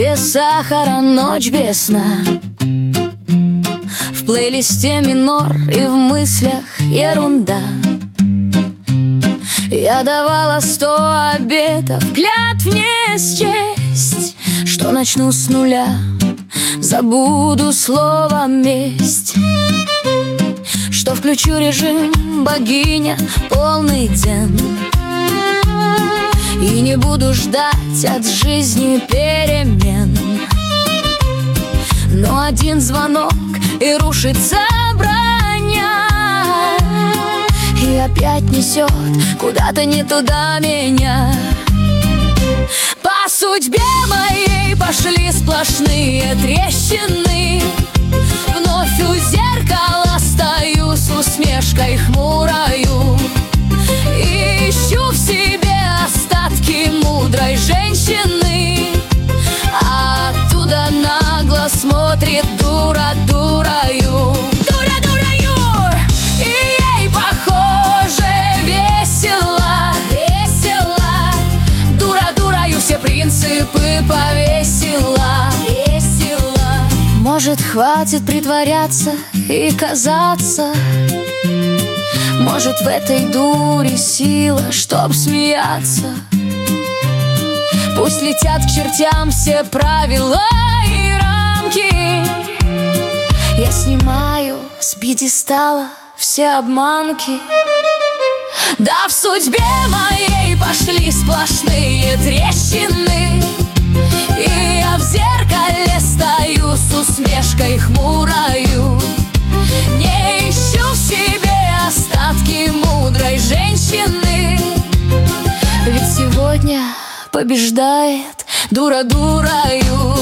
без сахара, ночь без сна. В плейлисте минор и в мыслях ерунда. Я давала 100 обетов, клятв не счесть, что начну с нуля, забуду слово месть, что включу режим богиня полный дзен и не буду ждать от жизни перемен. Но один звонок и рушится броня, и опять несет куда-то не туда меня. По судьбе моей пошли сплошные трещины. Вновь у зеркала стою с усмешкой хмурою и ищу в себе остатки мудрой женщины. А оттуда нагло смотрит дура дурою. Дура дурою! И ей, похоже, весело, весело. Дура дурою все принципы повесила, весело. Может, хватит притворяться и казаться? Может, в этой дуре сила, чтоб смеяться? Пусть летят к чертям все правила и рамки. Я снимаю с пьедестала все обманки. Да в судьбе моей пошли сплошные трещины, и я в зеркале стою с усмешкой хмурою. Не ищу в себе остатки мудрой женщины, ведь сегодня побеждает дура дурою.